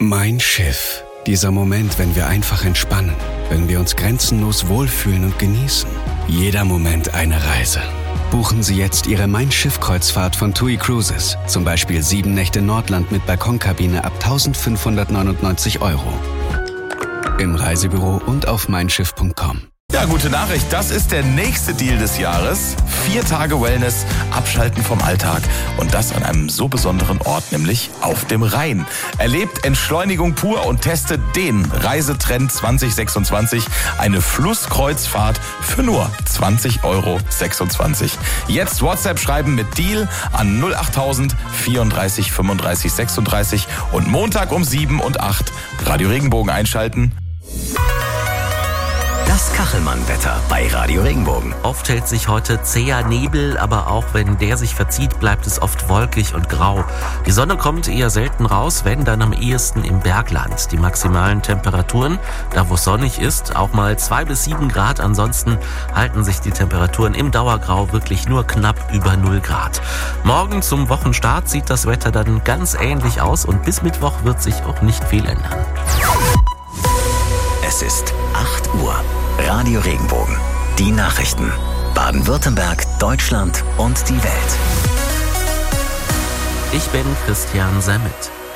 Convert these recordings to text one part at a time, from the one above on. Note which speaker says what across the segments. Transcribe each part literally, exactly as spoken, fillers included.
Speaker 1: Mein Schiff. Dieser Moment, wenn wir einfach entspannen, wenn wir uns grenzenlos wohlfühlen und genießen. Jeder Moment eine Reise. Buchen Sie jetzt Ihre Mein Schiff-Kreuzfahrt von T U I Cruises. Zum Beispiel sieben Nächte Nordland mit Balkonkabine ab eintausendfünfhundertneunundneunzig Euro. Im Reisebüro und auf mein schiff punkt com.
Speaker 2: Ja, gute Nachricht. Das ist der nächste Deal des Jahres. Vier Tage Wellness, Abschalten vom Alltag. Und das an einem so besonderen Ort, nämlich auf dem Rhein. Erlebt Entschleunigung pur und testet den Reisetrend zwanzig sechsundzwanzig. Eine Flusskreuzfahrt für nur zwanzig Euro sechsundzwanzig. Jetzt WhatsApp schreiben mit Deal an null achttausend vierunddreißig fünfunddreißig sechsunddreißig und Montag um sieben und acht Radio Regenbogen einschalten.
Speaker 3: Das Kachelmann-Wetter bei Radio Regenbogen.
Speaker 4: Oft hält sich heute zäher Nebel, aber auch wenn der sich verzieht, bleibt es oft wolkig und grau. Die Sonne kommt eher selten raus, wenn dann am ehesten im Bergland. Die maximalen Temperaturen, da wo es sonnig ist, auch mal zwei bis sieben Grad. Ansonsten halten sich die Temperaturen im Dauergrau wirklich nur knapp über null Grad. Morgen zum Wochenstart sieht das Wetter dann ganz ähnlich aus und bis Mittwoch wird sich auch nicht viel ändern.
Speaker 3: Es ist acht Uhr. Radio Regenbogen. Die Nachrichten. Baden-Württemberg, Deutschland und die Welt.
Speaker 4: Ich bin Christian Sammet.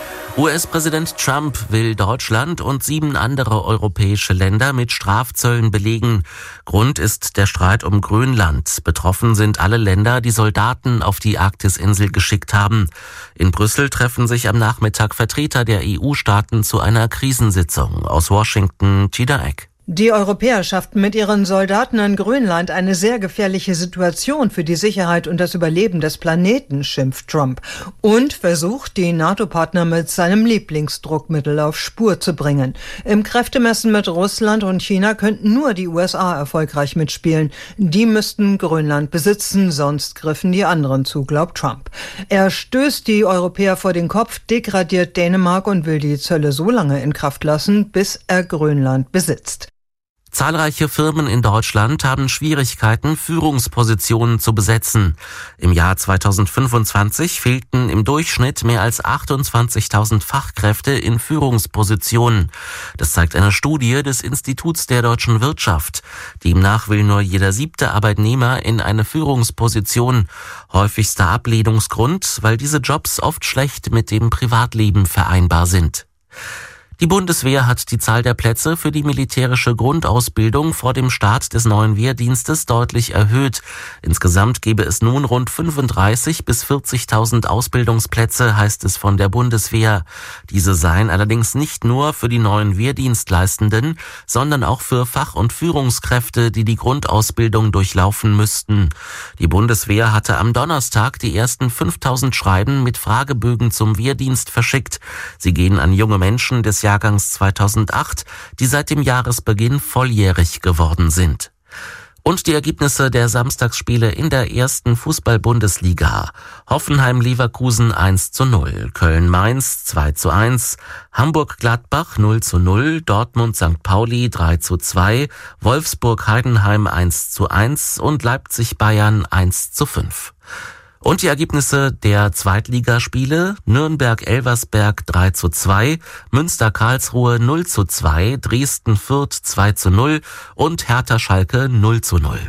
Speaker 4: U S-Präsident Trump will Deutschland und sieben andere europäische Länder mit Strafzöllen belegen. Grund ist der Streit um Grönland. Betroffen sind alle Länder, die Soldaten auf die Arktisinsel geschickt haben. In Brüssel treffen sich am Nachmittag Vertreter der E U-Staaten zu einer Krisensitzung. Aus Washington, Gina Eck.
Speaker 5: Die Europäer schafften mit ihren Soldaten in Grönland eine sehr gefährliche Situation für die Sicherheit und das Überleben des Planeten, schimpft Trump. Und versucht, die NATO-Partner mit seinem Lieblingsdruckmittel auf Spur zu bringen. Im Kräftemessen mit Russland und China könnten nur die U S A erfolgreich mitspielen. Die müssten Grönland besitzen, sonst griffen die anderen zu, glaubt Trump. Er stößt die Europäer vor den Kopf, degradiert Dänemark und will die Zölle so lange in Kraft lassen, bis er Grönland besitzt.
Speaker 4: Zahlreiche Firmen in Deutschland haben Schwierigkeiten, Führungspositionen zu besetzen. Im Jahr zweitausendfünfundzwanzig fehlten im Durchschnitt mehr als achtundzwanzigtausend Fachkräfte in Führungspositionen. Das zeigt eine Studie des Instituts der deutschen Wirtschaft. Demnach will nur jeder siebte Arbeitnehmer in eine Führungsposition. Häufigster Ablehnungsgrund, weil diese Jobs oft schlecht mit dem Privatleben vereinbar sind. Die Bundeswehr hat die Zahl der Plätze für die militärische Grundausbildung vor dem Start des neuen Wehrdienstes deutlich erhöht. Insgesamt gebe es nun rund fünfunddreißig bis vierzigtausend Ausbildungsplätze, heißt es von der Bundeswehr. Diese seien allerdings nicht nur für die neuen Wehrdienstleistenden, sondern auch für Fach- und Führungskräfte, die die Grundausbildung durchlaufen müssten. Die Bundeswehr hatte am Donnerstag die ersten fünftausend Schreiben mit Fragebögen zum Wehrdienst verschickt. Sie gehen an junge Menschen des Jahrgangs zweitausendacht, die seit dem Jahresbeginn volljährig geworden sind. Und die Ergebnisse der Samstagsspiele in der ersten Fußball-Bundesliga. Hoffenheim-Leverkusen eins zu null, Köln-Mainz zwei zu eins, Hamburg-Gladbach null zu null, Dortmund-Sankt Pauli drei zu zwei, Wolfsburg-Heidenheim eins zu eins und Leipzig-Bayern eins zu fünf. Und die Ergebnisse der Zweitligaspiele: Nürnberg-Elversberg drei zu zwei, Münster-Karlsruhe null zu zwei, Dresden-Fürth zwei zu null und Hertha-Schalke null zu null.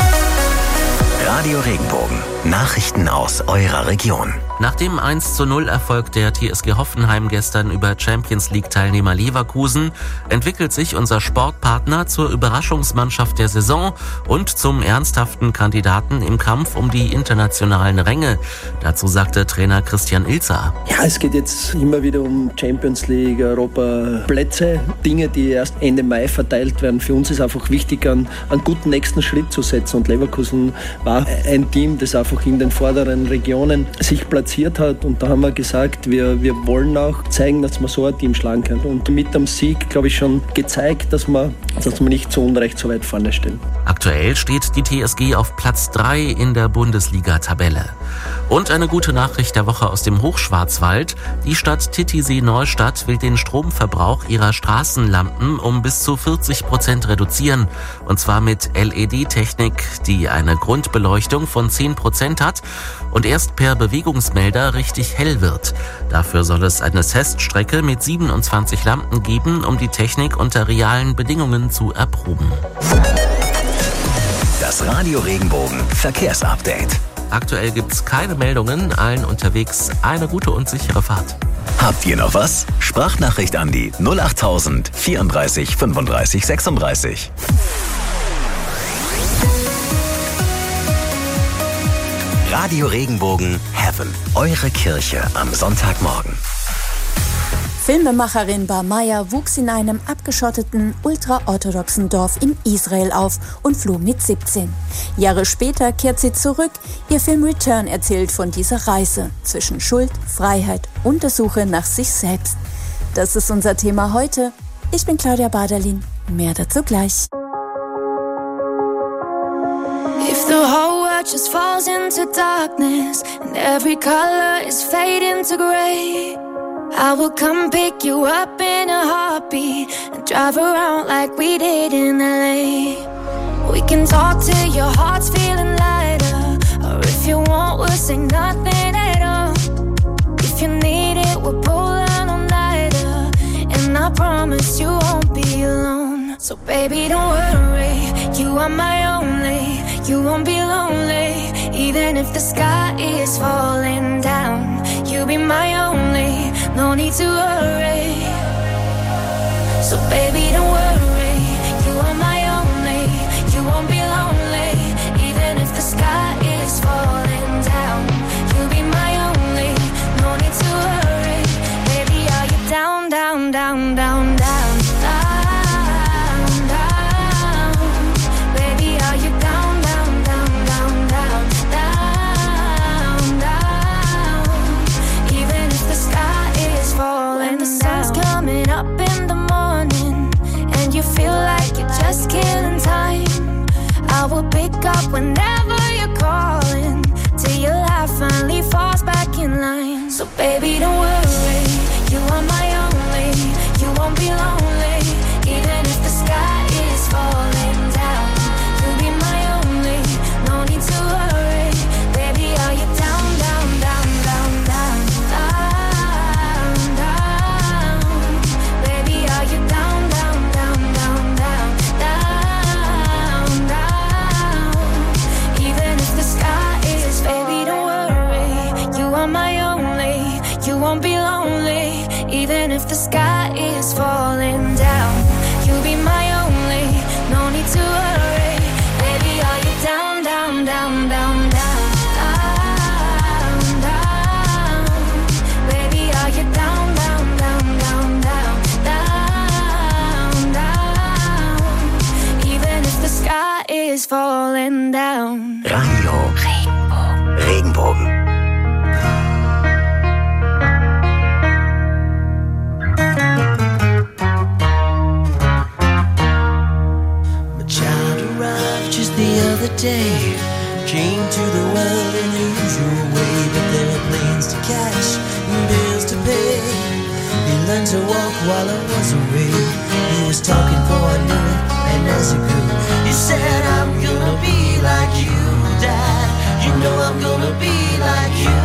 Speaker 3: Radio Regenbogen. Nachrichten aus eurer Region.
Speaker 4: Nach dem eins zu null Erfolg der T S G Hoffenheim gestern über Champions-League-Teilnehmer Leverkusen entwickelt sich unser Sportpartner zur Überraschungsmannschaft der Saison und zum ernsthaften Kandidaten im Kampf um die internationalen Ränge. Dazu sagte Trainer Christian Ilzer.
Speaker 6: Ja, es geht jetzt immer wieder um Champions League, Europa, Plätze, Dinge, die erst Ende Mai verteilt werden. Für uns ist einfach wichtig, einen, einen guten nächsten Schritt zu setzen. Und Leverkusen war ein Team, das einfach in den vorderen Regionen sich platziert hat. Und da haben wir gesagt, wir, wir wollen auch zeigen, dass man so ein Team schlagen kann. Und mit dem Sieg, glaube ich, schon gezeigt, dass wir, dass wir nicht zu Unrecht so weit vorne stehen.
Speaker 4: Aktuell steht die T S G auf Platz drei in der Bundesliga-Tabelle. Und eine gute Nachricht der Woche aus dem Hochschwarzwald. Die Stadt Titisee-Neustadt will den Stromverbrauch ihrer Straßenlampen um bis zu vierzig Prozent reduzieren. Und zwar mit L E D-Technik, die eine Grundbeleuchtung von zehn Prozent hat und erst per Bewegungsmelder richtig hell wird. Dafür soll es eine Teststrecke mit siebenundzwanzig Lampen geben, um die Technik unter realen Bedingungen zu erproben.
Speaker 3: Das Radio Regenbogen Verkehrsupdate.
Speaker 4: Aktuell gibt's keine Meldungen, allen unterwegs eine gute und sichere Fahrt.
Speaker 3: Habt ihr noch was? Sprachnachricht an die null achttausend vierunddreißig fünfunddreißig sechsunddreißig. Radio Regenbogen Heaven, eure Kirche am Sonntagmorgen.
Speaker 7: Filmemacherin Bar Maya wuchs in einem abgeschotteten, ultraorthodoxen Dorf in Israel auf und floh mit siebzehn. Jahre später kehrt sie zurück. Ihr Film Return erzählt von dieser Reise zwischen Schuld, Freiheit und der Suche nach sich selbst. Das ist unser Thema heute. Ich bin Claudia Baderlin. Mehr dazu gleich.
Speaker 8: If the whole world just falls into darkness and every color is fading to gray, I will come pick you up in a heartbeat and drive around like we did in L A. We can talk till your heart's feeling lighter, or if you want, we'll say nothing at all. If you need it, we'll pull an all-nighter, and I promise you won't be alone. So baby, don't worry, you are my only. You won't be lonely, even if the sky is falling down. You'll be my only, no need to worry. So baby, don't worry, you are my only. You won't be lonely, even if the sky is falling down. You'll be my only, no need to worry. Baby, are you down, down, down, down, down? I will pick up whenever you're calling, till your life finally falls back in line. So baby, don't worry, you are my only. You won't be lonely, even if the sky is falling down. You'll be my only, no need to worry. Baby, are you down, down, down, down, down, down, down? Baby, are you down, down, down, down, down, down, down? Even if the sky is, baby, don't worry, you are my only. You won't be lonely, even if the sky is falling down. You'll be my only, no need to worry. Baby, are you down, down, down, down, down, down, down? Baby, are you down, down, down, down, down, down, down? Even if the sky is falling down.
Speaker 3: Radio Regenbogen. Regenbogen.
Speaker 9: The other day, came to the world in the usual way, but there were planes to catch and bills to pay. He learned to walk while I was away. He was talking for I knew it, and as he grew, he said, I'm gonna be like you, Dad. You know I'm gonna be like you.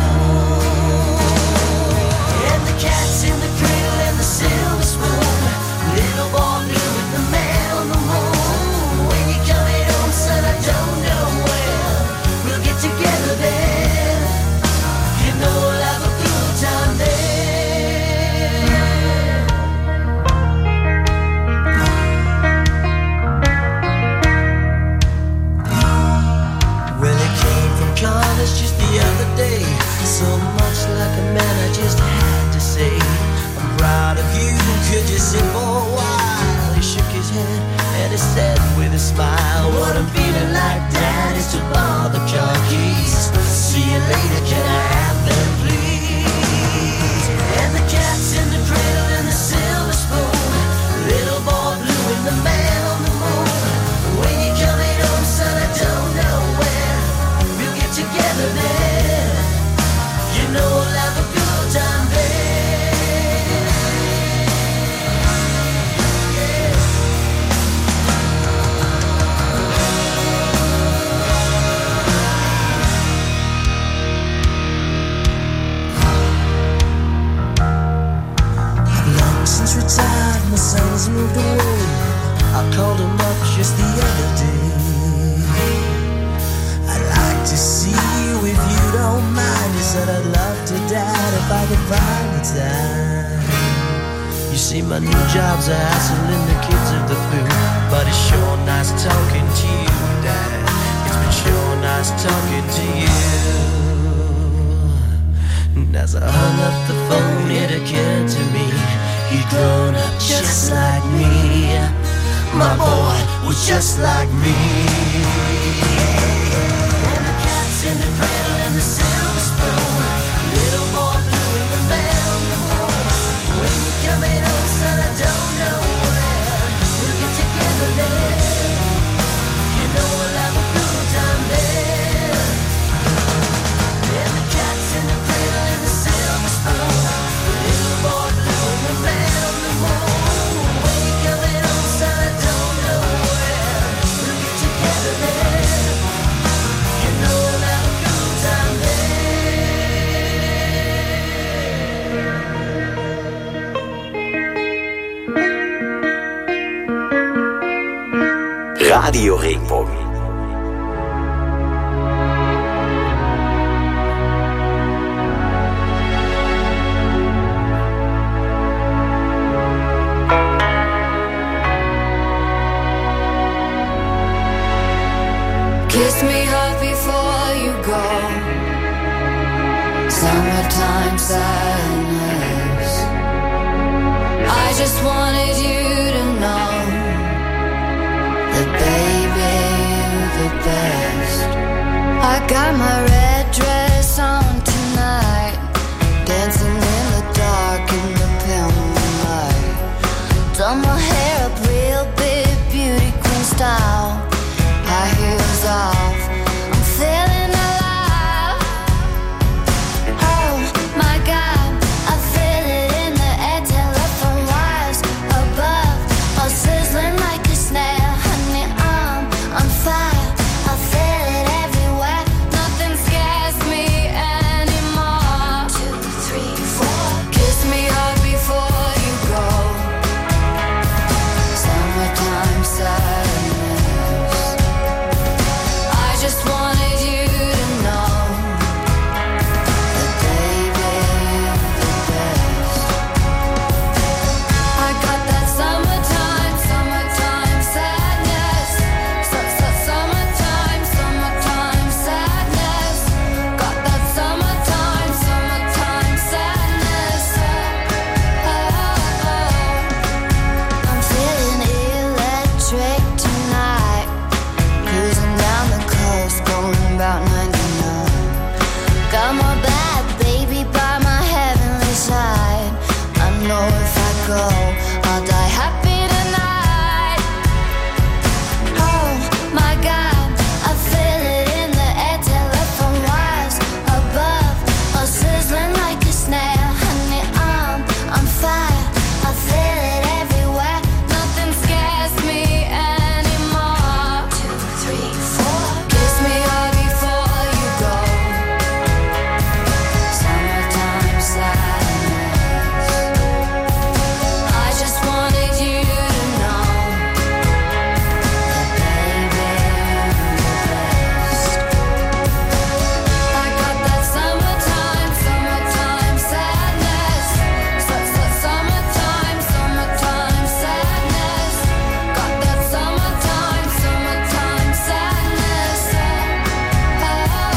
Speaker 9: And the cat's in the cradle and the silver spoon, little boy blue with the man on the moon. When you come in, son, I don't know when we'll get together then. You know we'll have a good time then. Well, it came from college just the other day. So much like a man, I just had to say, I'm proud of you, could you sit for a while? He shook his head and he said with a smile, what I'm feeling like, Dad, is to borrow the car keys. See you later, can I have them, please? And the cat's in the cradle and the silver spoon, little boy blue and the man on the moon. When you coming home, father's retired, my son's moved away. I called him up just the other day. I'd like to see you if you don't mind. He said I'd love to, Dad, if I could find the time. You see, my new job's a hassle and the kids are the boo, but it's sure nice talking to you, Dad. It's been sure nice talking to you. And as I hung up the phone, it occurred to me, he'd grown up just like me. My boy was just like me. And the cat's in the cradle and the silver spoon. Little boy blue in the bed on the moon. When you're coming home, son, I don't know when. We'll get together then. You know we'll have a good time then. And the cat's in the cradle and the silver spoon. Little boy blue in the bed on the moon. When you're coming home, son, I don't know when. We'll get together then. You know we'll have a good time then.
Speaker 3: Radio Regenbogen.
Speaker 8: Kiss me hard before you go. Summertime sadness. I just wanted you to know that, baby, you're the best. I got my red dress on tonight, dancing in the dark in the pale moonlight. Done my hair up real big, beauty queen style. High heels off, I'm feeling alive. Oh my God, I feel it in the air, telephone wires above, all sizzling like a snail. Honey, I'm on fire, I feel it everywhere. Nothing scares me anymore. Two, three, four. Kiss me hard before you go. Summertime sadness. I just wanted you to know that, baby, you're the best. I got that summertime, summertime sadness. Su- su- summertime, summertime sadness. Got that summertime, summertime sadness. Oh, oh, oh. I'm feeling electric tonight. Cruising down the coast, going about ninety-nine. Got my bad baby by my heavenly side. I know if I go, I'll die happy tonight. Oh my God, I feel it in the air, telephone wires above, all sizzling like a snail. Honey, I'm on fire, I feel it everywhere. Nothing scares me anymore. Two, three, four. Kiss me hard before you go. Summertime sadness. I just wanted you to know that, baby, you're the best. I got that summertime, summertime sadness. Su- su- Summertime, summertime sadness. Got that summertime, summertime sadness. Oh,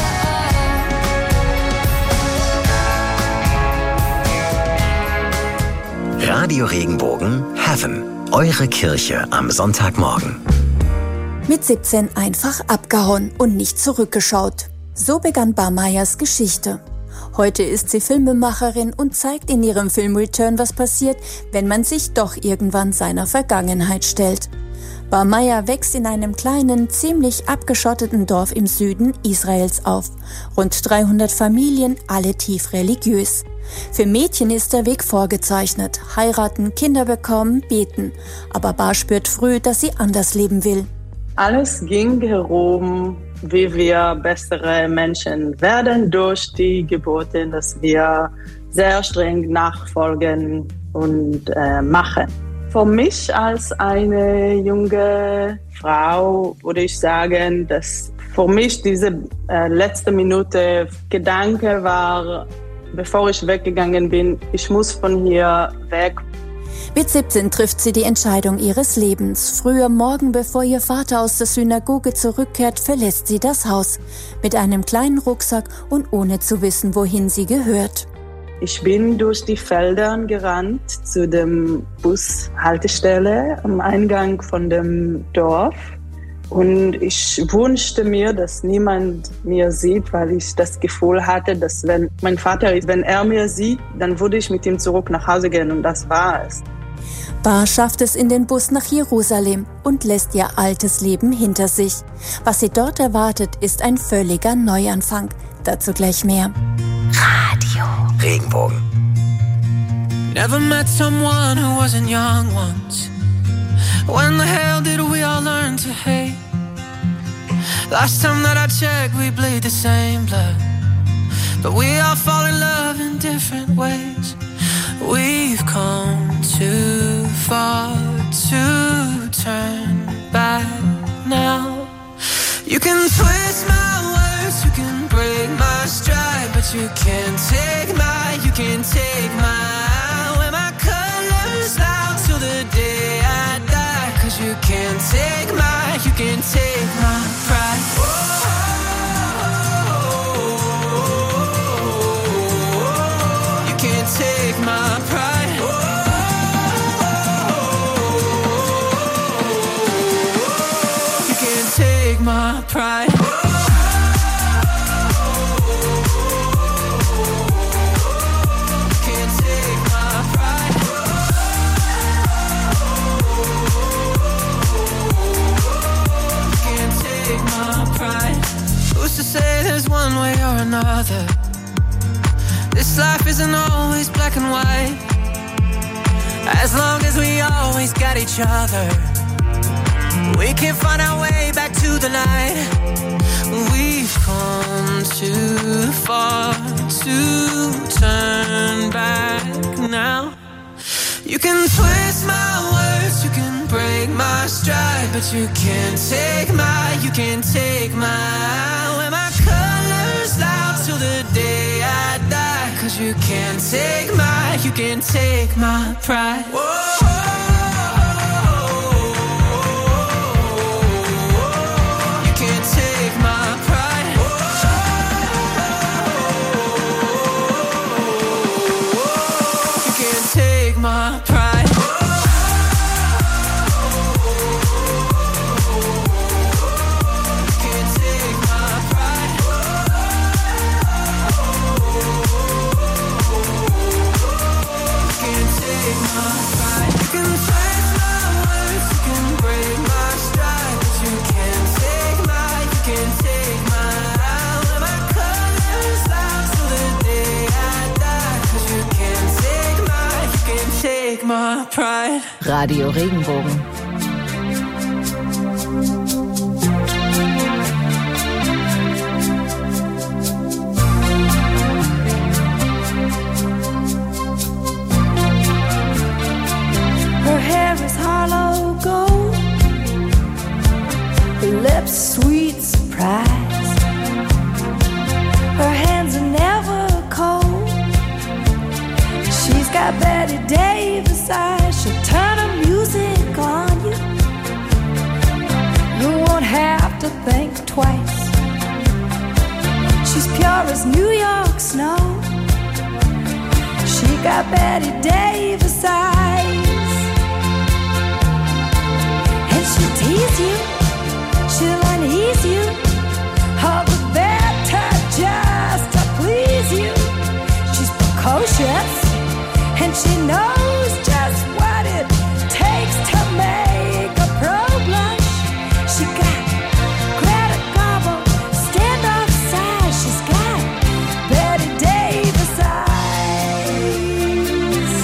Speaker 8: oh, oh.
Speaker 3: Radio Regenbogen Heaven. Eure Kirche am Sonntagmorgen.
Speaker 7: Mit siebzehn einfach abgehauen und nicht zurückgeschaut. So begann Bar Mayas Geschichte. Heute ist sie Filmemacherin und zeigt in ihrem Film Return, was passiert, wenn man sich doch irgendwann seiner Vergangenheit stellt. Bar Maya wächst in einem kleinen, ziemlich abgeschotteten Dorf im Süden Israels auf. Rund dreihundert Familien, alle tief religiös. Für Mädchen ist der Weg vorgezeichnet. Heiraten, Kinder bekommen, beten. Aber Bar spürt früh, dass sie anders leben will.
Speaker 10: Alles ging herum, wie wir bessere Menschen werden durch die Gebote, dass wir sehr streng nachfolgen und äh, machen. Für mich als eine junge Frau würde ich sagen, dass für mich diese äh, letzte Minute Gedanke war, bevor ich weggegangen bin, ich muss von hier weg.
Speaker 7: Mit siebzehn trifft sie die Entscheidung ihres Lebens. Früh am Morgen, bevor ihr Vater aus der Synagoge zurückkehrt, verlässt sie das Haus. Mit einem kleinen Rucksack und ohne zu wissen, wohin sie gehört.
Speaker 10: Ich bin durch die Felder gerannt zu dem Bushaltestelle am Eingang von dem Dorf. Und ich wünschte mir, dass niemand mir sieht, weil ich das Gefühl hatte, dass wenn mein Vater, wenn er mir sieht, dann würde ich mit ihm zurück nach Hause gehen und das war es.
Speaker 7: Bar schafft es in den Bus nach Jerusalem und lässt ihr altes Leben hinter sich. Was sie dort erwartet, ist ein völliger Neuanfang. Dazu gleich mehr.
Speaker 3: Radio Regenbogen.
Speaker 9: Never met someone who wasn't young once. When the hell did we all learn to hate? Last time that I checked, we bleed the same blood. But we all fall in love in different ways. We've come too far to turn back now. You can twist my words, you can break my stride, but you can't take my, you can't take my, wear my colors out till the day I die. Cause you can't take my, you can't take my pride. You can't take my pride. You can't take my pride. Who's to say there's one way or another? This life isn't always black and white. As long as we always got each other, we can find our way back to the light. We've come too far to turn back now. You can twist my words, you can break my stride, but you can't take my, you can't take my, wear my colors out till the day I die. Cause you can't take my, you can't take my pride. Whoa. You can't take my pride. You can't take my pride.
Speaker 11: Radio Regenbogen.
Speaker 8: Her hair is hollow gold, her lips sweet surprise, her hands are never cold. She's got Betty Davis eyes, she'll turn her music on you. You won't have to think twice. She's pure as New York snow. She got Betty Davis eyes. And she'll tease you, she'll unease you, all the better just to please you. She's precocious, and she knows just what it takes to make a pro blush. She got Greta Garbo, standoff size. She's got Betty Davis eyes.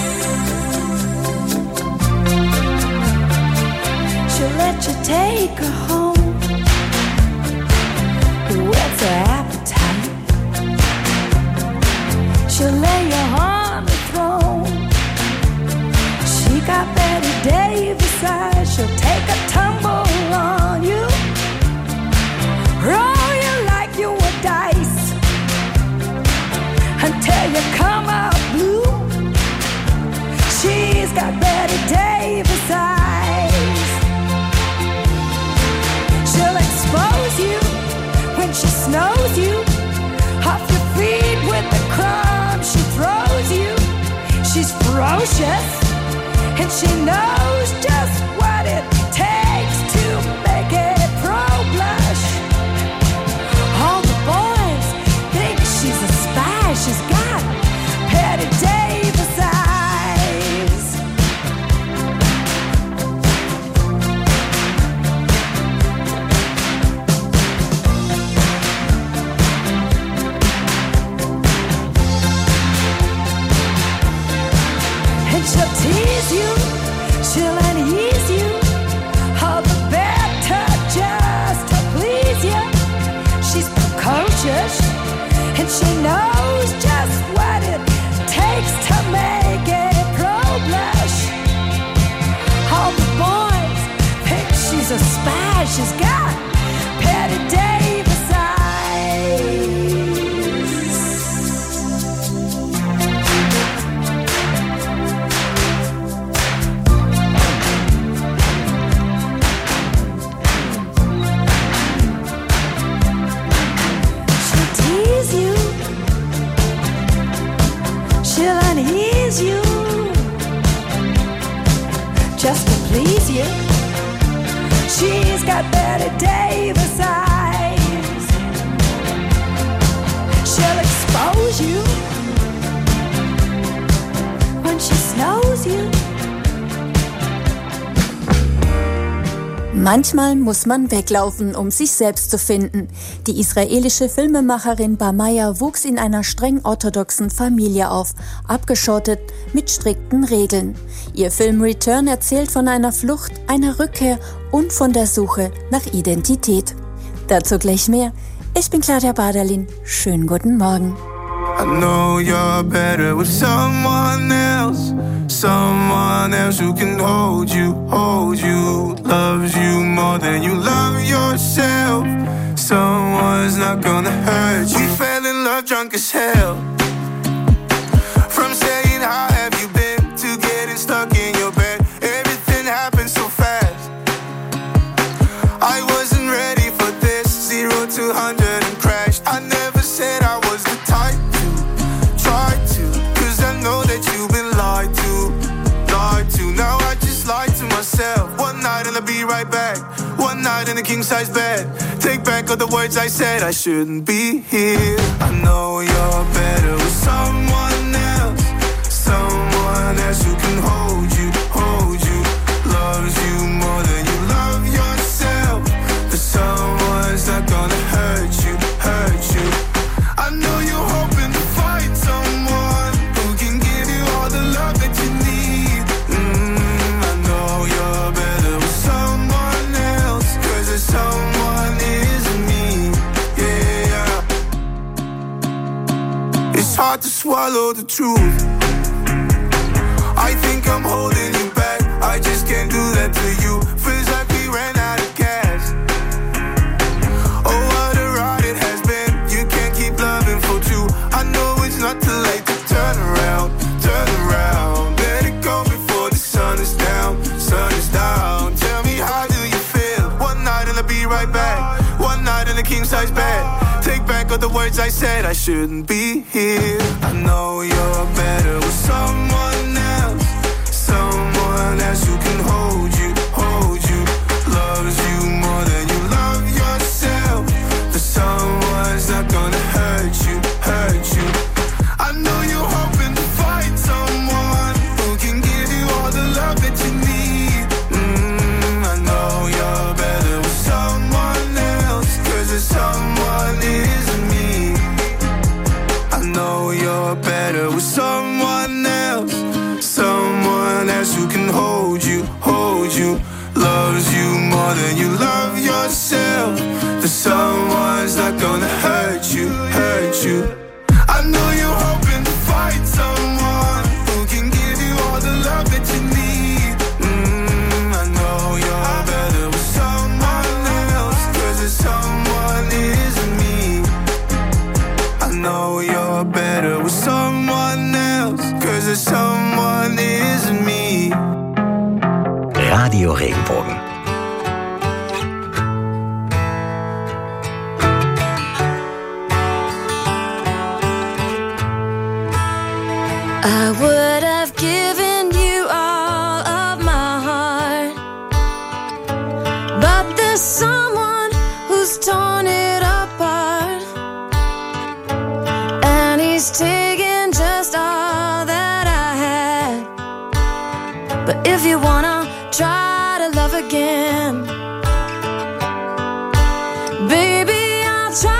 Speaker 8: She'll let you take her home, whets her appetite. She'll lay you on the throne and she knows just what it takes to make a pro blush. All the boys think she's a spy. She's got Patty Davis eyes. And she'll tease you, she'll unease you, all the better just to please you. She's precocious, and she knows just what it takes to make a pro blush. All the boys think she's a spy. She's got Patty Davis eyes. She'll tease you, she'll unease you, just to please you. She's got Betty Davis eyes. She'll expose you when she snows you.
Speaker 7: Manchmal muss man weglaufen, um sich selbst zu finden. Die israelische Filmemacherin Bamaya wuchs in einer streng orthodoxen Familie auf, abgeschottet mit strikten Regeln. Ihr Film Return erzählt von einer Flucht, einer Rückkehr und von der Suche nach Identität. Dazu gleich mehr. Ich bin Claudia Baderlin. Schönen guten Morgen.
Speaker 12: I know you're better with someone else, someone else who can hold you, hold you, loves you more than you love yourself. Someone's not gonna hurt you. We fell in love drunk as hell. From saying how have you been to getting stuck in your bed, everything happened so fast. I wasn't ready for this, zero to hundred and crashed. I never said I was the type to try to, cause I know that you've been lied to, lied to. Now I just lied to myself. One night and I'll be right back. One night in a king-size bed. Take back all the words I said. I shouldn't be here. I know you're better with someone else, someone else who can hold you, hold you, loves you more than you love yourself. But someone's not gonna hurt you, hurt you. I know you're hoping to find someone who can give you all the love that you need. Mm, I know you're better with someone else, cause there's someone isn't me. Yeah, it's hard to swallow the truth. I think I'm holding you back, I just can't do that to you. Feels like we ran out of gas. Oh, what a ride it has been. You can't keep loving for two. I know it's not too late to turn around, turn around. Let it go before the sun is down, sun is down. Tell me, how do you feel? One night and I'll be right back. One night in a king-size bed. Take back all the words I said. I shouldn't be here. I know you're better with someone else, someone else who can hold you, hold you, loves you more than you love yourself. But someone's not gonna hurt you, hurt you. I know you're hoping to find someone who can give you all the love that you need. Mm, I know you're better with someone else, cause there's someone isn't me. I know you're better with someone else, someone else who can hold you, hold you, loves you more than you love yourself. That someone's not gonna hurt you, hurt you. I know you're hoping to find someone who can give you all the love that you need. Mm, I know you're better with someone else, cause there's someone isn't me. I know you're better with someone else, cause there's someone isn't me.
Speaker 3: Radio Regenbogen.
Speaker 8: I would have given you all wanna try to love again, baby, I'll try.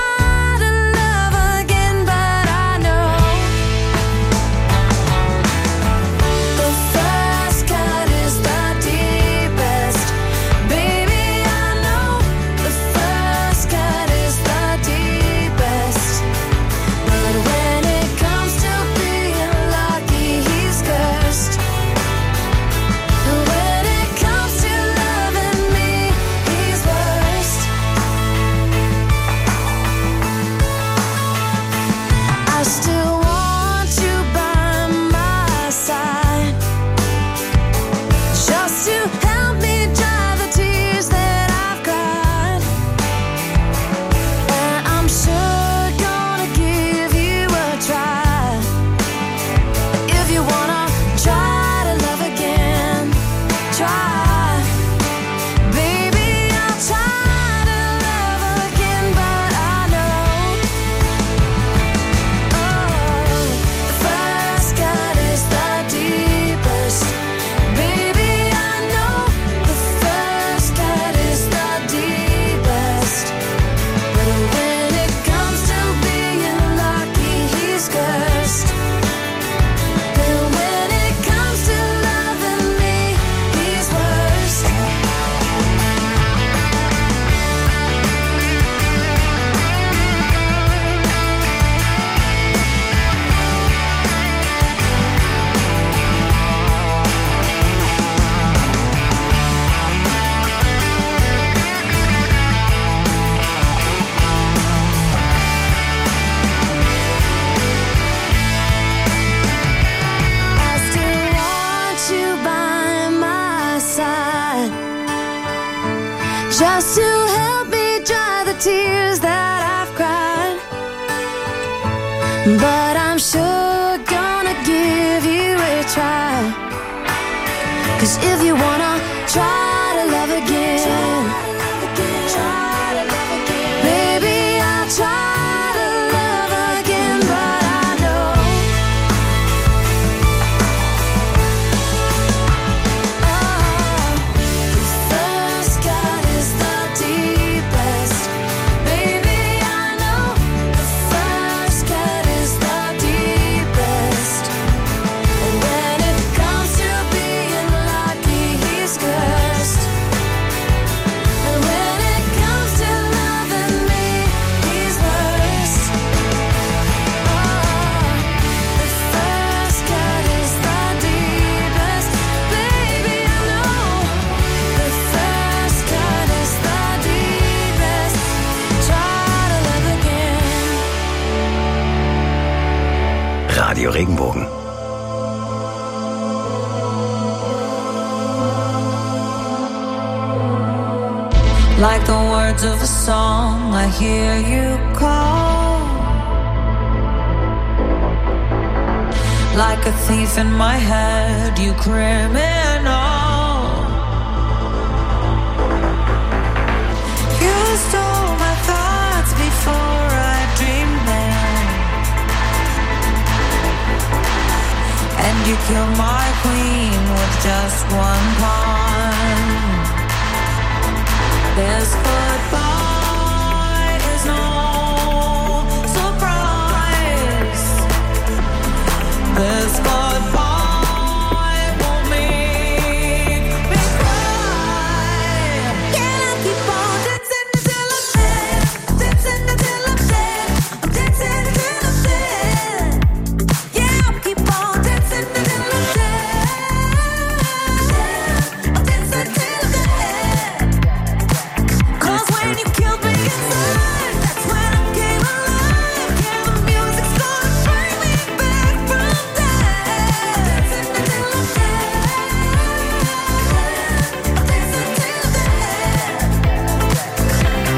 Speaker 8: Just to help me dry the tears that I've cried, but I'm sure gonna give you a try. 'Cause if you wanna try to love again, baby, I'll try to love again, but I know oh, the first cut is the deepest. Baby, I know the first cut is the deepest. And when it comes to being lucky, he's cursed. And when it comes to loving me, he's worst. Oh, the first cut is the deepest. Baby, I know the first cut is the deepest. Try to love again.
Speaker 3: Radio Regenbogen.
Speaker 13: Like the words of a song, I hear you call. Like a thief in my head, you criminal. You stole my thoughts before I dreamed them, and you killed my queen with just one pawn. There's